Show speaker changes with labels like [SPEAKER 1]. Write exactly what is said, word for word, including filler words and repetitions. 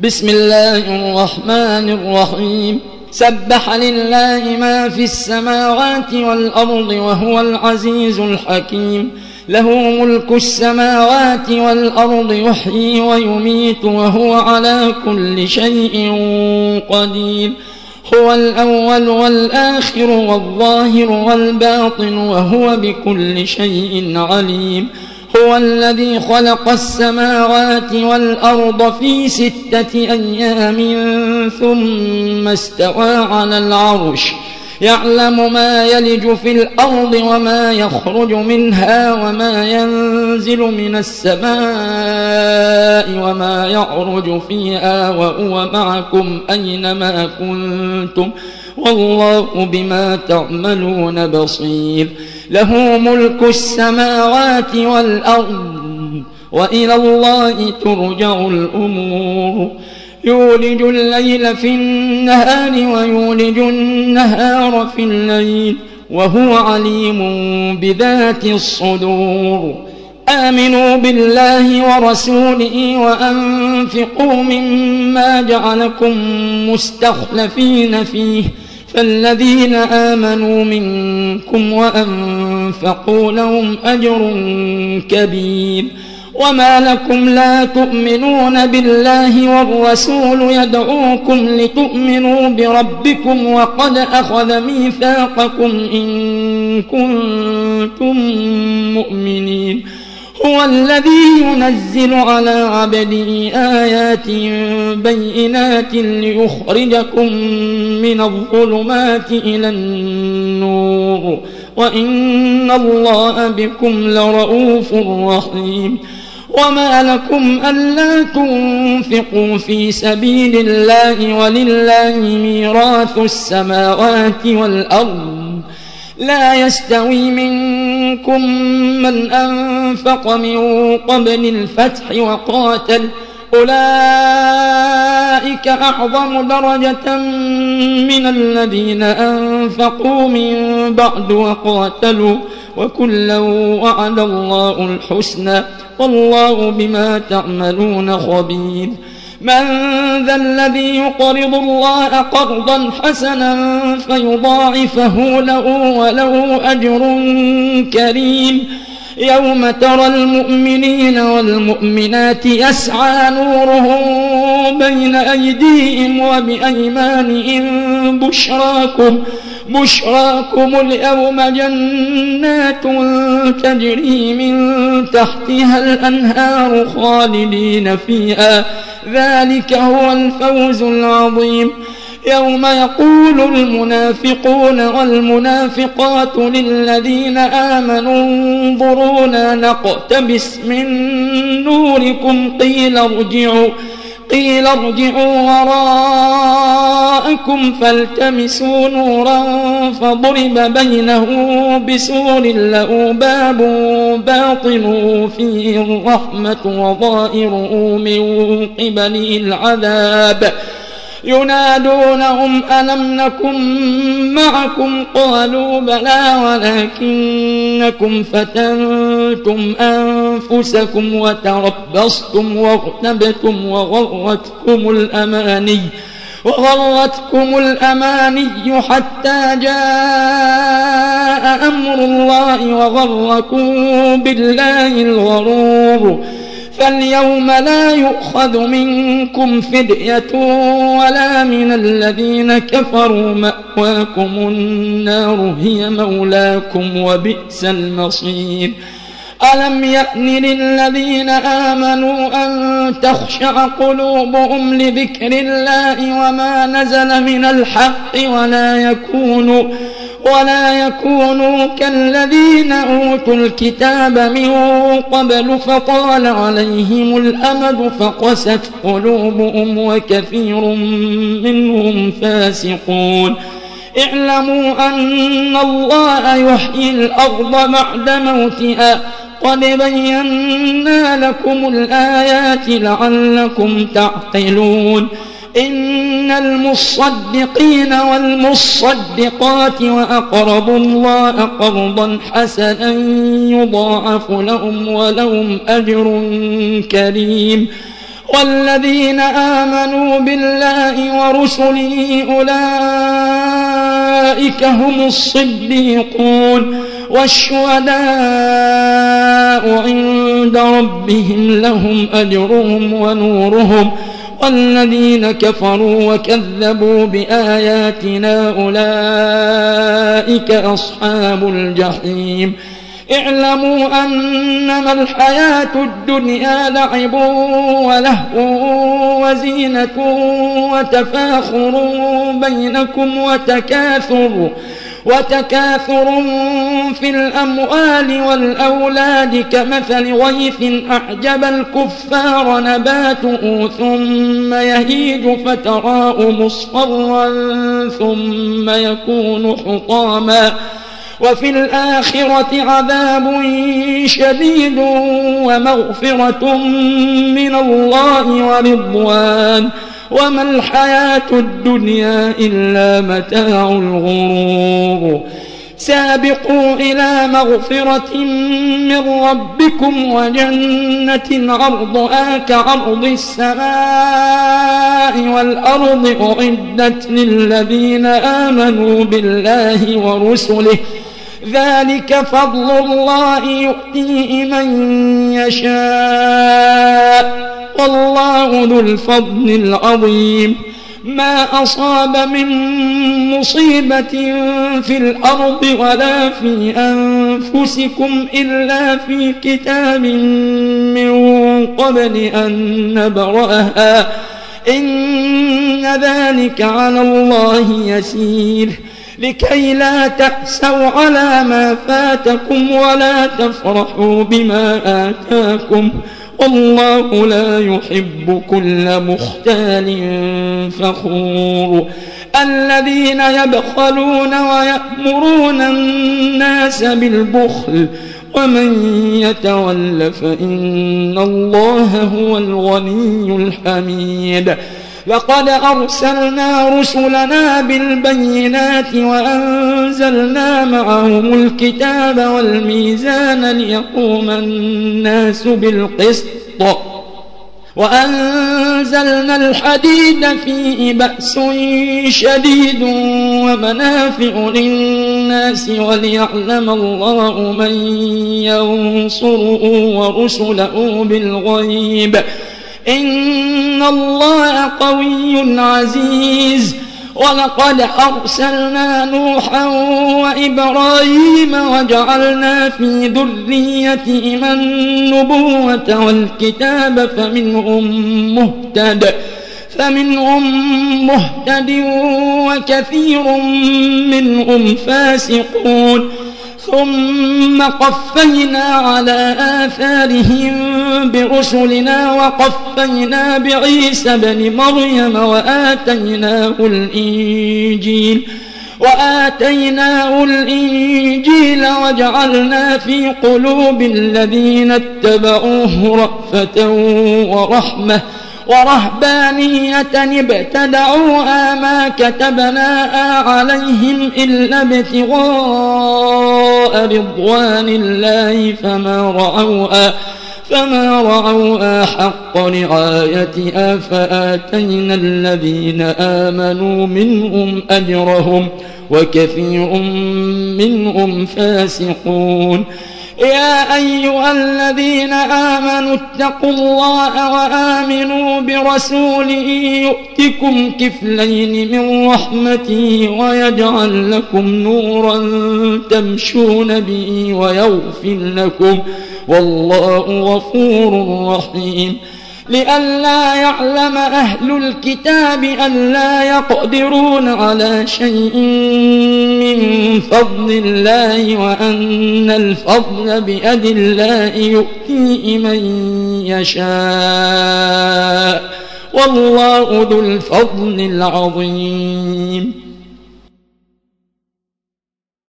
[SPEAKER 1] بسم الله الرحمن الرحيم سبح لله ما في السماوات والأرض وهو العزيز الحكيم له ملك السماوات والأرض يحيي ويميت وهو على كل شيء قدير هو الأول والآخر والظاهر والباطن وهو بكل شيء عليم هو الذي خلق السماوات والأرض في ستة أيام ثم استوى على العرش يعلم ما يلج في الأرض وما يخرج منها وما ينزل من السماء وما يعرج فيها وهو معكم أينما كنتم والله بما تعملون بصير له ملك السماوات والأرض وإلى الله ترجع الأمور يولج الليل في النهار ويولج النهار في الليل وهو عليم بذات الصدور آمنوا بالله ورسوله وأنفقوا مما جعلكم مستخلفين فيه فالذين آمنوا منكم وأنفقوا لهم أجر كبير وما لكم لا تؤمنون بالله والرسول يدعوكم لتؤمنوا بربكم وقد أخذ ميثاقكم إن كنتم مؤمنين هو الذي ينزل على عبده آيات بينات ليخرجكم من الظلمات إلى النور وإن الله بكم لرؤوف رحيم وما لكم ألا تنفقوا في سبيل الله ولله ميراث السماوات والأرض لا يستوي منكم من أنفق من قبل الفتح وقاتل أولئك أعظم درجة من الذين أنفقوا من بعد وقاتلوا وكلا وعد الله الحسنى والله بما تعملون خبير من ذا الذي يقرض الله قرضا حسنا فيضاعفه له وله أجر كريم يوم ترى المؤمنين والمؤمنات يسعى نورهم بين أيديهم وبأيمانهم بشراكم بشراكم اليوم جنات تجري من تحتها الأنهار خالدين فيها ذلك هو الفوز العظيم يوم يقول المنافقون والمنافقات للذين آمنوا انظرونا نقتبس من نوركم قيل ارجعوا قيل ارجعوا وراءكم فالتمسوا نورا فضرب بينه بسور له باب باطنه فيه الرحمة وظاهره من قبله العذاب ينادونهم ألم نكن معكم قالوا بلى ولكنكم فتنتم أنفسكم وتربصتم وارتبتم وغرتكم الأماني وغرتكم الأماني حتى جاء أمر الله وغركم بالله الغرور فاليوم لا يؤخذ منكم فدية ولا من الذين كفروا مأواكم النار هي مولاكم وبئس المصير ألم يأن للذين آمنوا أن تخشع قلوبهم لذكر الله وما نزل من الحق ولا يكونوا ولا يكونوا كالذين أوتوا الكتاب من قبل فطال عليهم الأمد فقست قلوبهم وكثير منهم فاسقون اعلموا أن الله يحيي الأرض بعد موتها قد بينا لكم الآيات لعلكم تعقلون إن المصدقين والمصدقات وأقرضوا الله قرضا حسنا يضاعف لهم ولهم أجر كريم والذين آمنوا بالله ورسله أولئك هم الصديقون والشهداء عند ربهم لهم أجرهم ونورهم والذين كفروا وكذبوا بآياتنا أولئك أصحاب الجحيم اعلموا أنما الحياة الدنيا لعب ولهو وزينة وتفاخر بينكم وتكاثر وتكاثر في الأموال والأولاد كمثل غيث أعجب الكفار نباته ثم يهيج فتراه مصفرا ثم يكون حطاما وفي الآخرة عذاب شديد ومغفرة من الله ورضوان وما الحياة الدنيا إلا متاع الغرور سابقوا إلى مغفرة من ربكم وجنة عرضها كعرض السماء والأرض أعدت للذين آمنوا بالله ورسله ذلك فضل الله يؤتيه من يشاء والله ذو الفضل العظيم ما أصاب من مصيبة في الأرض ولا في أنفسكم إلا في كتاب من قبل أن نبرأها إن ذلك على الله يسير لكي لا تأسوا على ما فاتكم ولا تفرحوا بما آتاكم والله لا يحب كل مختال فخور الذين يبخلون ويأمرون الناس بالبخل ومن يتول فإن الله هو الغني الحميد لقد أرسلنا رسلنا بالبينات وأنزلنا معهم الكتاب والميزان ليقوم الناس بالقسط وأنزلنا الحديد فيه بأس شديد ومنافع للناس وليعلم الله من ينصره ورسله بالغيب إن الله قوي عزيز ولقد أرسلنا نوحا وإبراهيم وجعلنا في ذريتهما النبوة والكتاب فمنهم مهتد فمنهم مهتد وكثير منهم فاسقون ثم قفينا على آثارهم برسلنا وقفينا بعيسى بن مريم وآتيناه الإنجيل وآتيناه الإنجيل وجعلنا في قلوب الذين اتبعوه رأفة ورحمة ورهبانية ابتدعوها ما كتبناها عليهم إلا ابتغاء رضوان الله فما رعوها فما رعوها حق رعايتها فآتينا الذين آمنوا منهم أجرهم وكثير منهم فاسقون يا أيها الذين آمنوا اتقوا الله وآمنوا برسوله يؤتكم كفلين من رحمته ويجعل لكم نورا تمشون به ويغفر لكم والله غفور رحيم لئلا يعلم أهل الكتاب ألا يقدرون على شيء من فضل الله وأن الفضل بيد الله يؤتيه من يشاء والله ذو الفضل العظيم